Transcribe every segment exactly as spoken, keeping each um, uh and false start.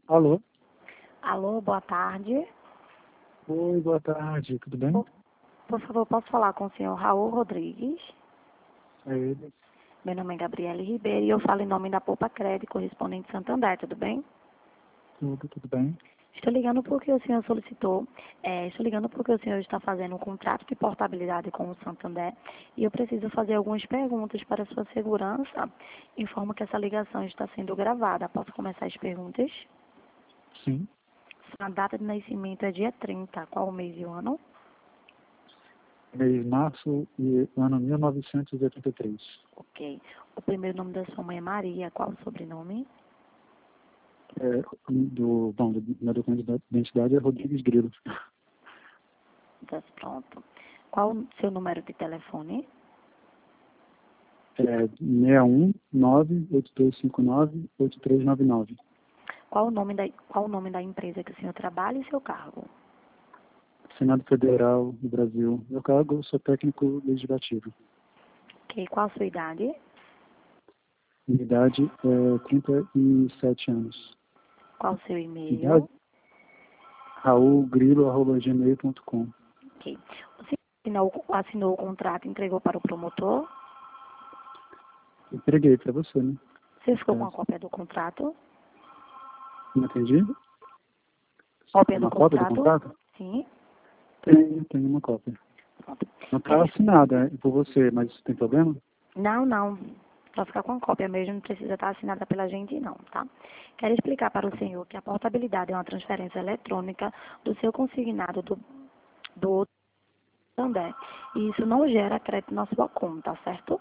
Alô? Alô, boa tarde. Oi, boa tarde, tudo bem? Por, por favor, posso falar com o senhor Raul Rodrigues? É ele. Meu nome é Gabriele Ribeiro e eu falo em nome da Poupa Crédito, correspondente Santander, tudo bem? Tudo, tudo bem? Estou ligando porque o senhor solicitou, é, estou ligando porque o senhor está fazendo um contrato de portabilidade com o Santander e eu preciso fazer algumas perguntas para sua segurança. Informo que essa ligação está sendo gravada. Posso começar as perguntas? Sim. A data de nascimento é dia trinta. Qual o mês e o ano? Mês de março e ano mil novecentos e oitenta e três. Ok. O primeiro nome da sua mãe é Maria. Qual o sobrenome? É, do, bom, do, meu documento de identidade é Rodrigues Grilo. Tá pronto. Qual o seu número de telefone? É seis um nove oito dois cinco nove oito três nove nove. Qual o nome da, qual o nome da empresa que o senhor trabalha e seu cargo? Senado Federal do Brasil. Meu cargo, eu sou técnico legislativo. Ok. Qual a sua idade? Minha idade é trinta e sete anos. Qual o seu e-mail? Idade? raulgrilo arroba gmail ponto com. Ok. O senhor assinou, assinou o contrato e entregou para o promotor? Entreguei para você, né? Você ficou É, com a cópia do contrato? não entendi? Cópia do Uma cópia do contrato? contrato? Sim. Tenho, tenho uma cópia. Pronto. Não Quer está es- assinada é, por você, mas tem problema? Não, não. Só ficar com a cópia mesmo, não precisa estar assinada pela gente, não, tá? Quero explicar para o senhor que a portabilidade é uma transferência eletrônica do seu consignado do, do outro Santander. E isso não gera crédito na sua conta, certo?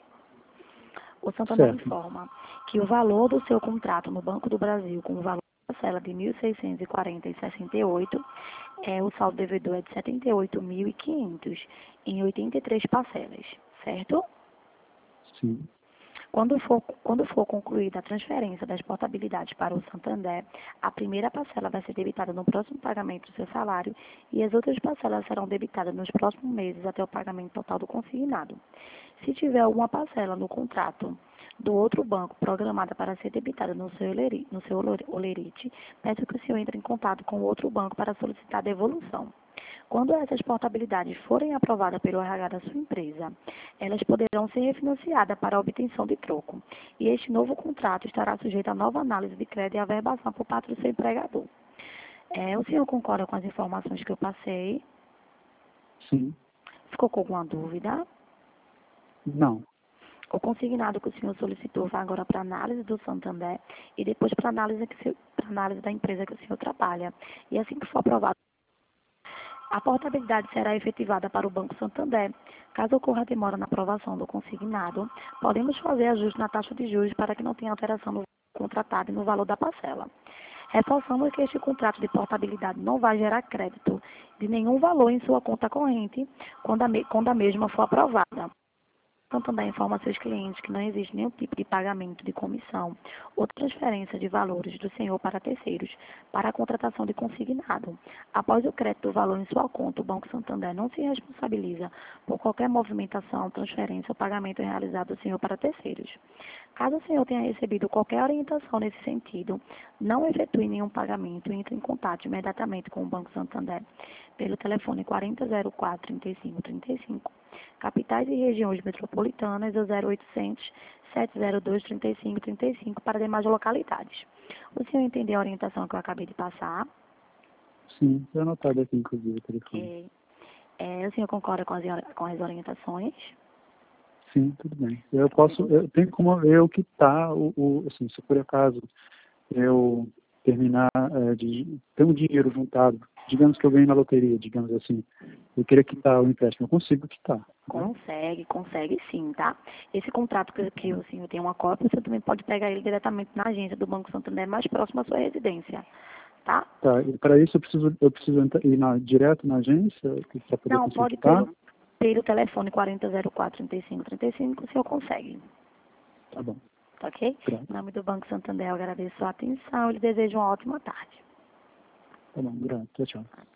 O Santander Certo. informa que o valor do seu contrato no Banco do Brasil, com o valor da parcela de mil seiscentos e quarenta vírgula sessenta e oito, é, o saldo devedor é de setenta e oito mil e quinhentos em oitenta e três parcelas, certo? Sim. Quando for, quando for concluída a transferência das portabilidades para o Santander, a primeira parcela vai ser debitada no próximo pagamento do seu salário e as outras parcelas serão debitadas nos próximos meses até o pagamento total do consignado. Se tiver alguma parcela no contrato do outro banco programada para ser debitada no seu, oleri- no seu olerite, peço que o senhor entre em contato com o outro banco para solicitar devolução. Quando essas portabilidades forem aprovadas pelo R H da sua empresa, elas poderão ser refinanciadas para a obtenção de troco. E este novo contrato estará sujeito a nova análise de crédito e averbação por parte do seu empregador. É, o senhor concorda com as informações que eu passei? Sim. Ficou com alguma dúvida? Não. O consignado que o senhor solicitou vai agora para análise do Santander e depois para análise, que se- para análise da empresa que o senhor trabalha. E assim que for aprovado, a portabilidade será efetivada para o Banco Santander. Caso ocorra demora na aprovação do consignado, podemos fazer ajuste na taxa de juros para que não tenha alteração no contratado e no valor da parcela. Reforçamos que este contrato de portabilidade não vai gerar crédito de nenhum valor em sua conta corrente quando a, me- quando a mesma for aprovada. Santander informa a seus clientes que não existe nenhum tipo de pagamento de comissão ou transferência de valores do senhor para terceiros para a contratação de consignado. Após o crédito do valor em sua conta, o Banco Santander não se responsabiliza por qualquer movimentação, transferência ou pagamento realizado do senhor para terceiros. Caso o senhor tenha recebido qualquer orientação nesse sentido, não efetue nenhum pagamento e entre em contato imediatamente com o Banco Santander pelo telefone quarenta zero quatro, trinta e cinco trinta e cinco. Capitais e regiões metropolitanas é zero oitocentos, sete zero dois, trinta e cinco trinta e cinco para demais localidades. O senhor entendeu a orientação que eu acabei de passar? Sim. Foi anotado aqui, inclusive, o telefone. Ok. É, o senhor concorda com as, com as orientações? Sim, tudo bem. Eu posso, eu tenho como ver o que está, o, o, assim, se por acaso eu terminar é, de ter um dinheiro juntado, digamos que eu ganhei na loteria, digamos assim, eu queria quitar o empréstimo, eu consigo quitar, né? Consegue, consegue sim, tá? Esse contrato que, que o senhor tem uma cópia, você também pode pegar ele diretamente na agência do Banco Santander mais próximo à sua residência, tá? Tá, e para isso eu preciso, eu preciso entrar, ir na, direto na agência para poder Não, conseguir pode quitar? pelo, pelo telefone quarenta zero quatro, trinta e cinco trinta e cinco, o senhor consegue, Tá bom, tá ok? grato. Em nome do Banco Santander, eu agradeço a atenção e lhe desejo uma ótima tarde. Tá bom, grato. Tchau, tchau.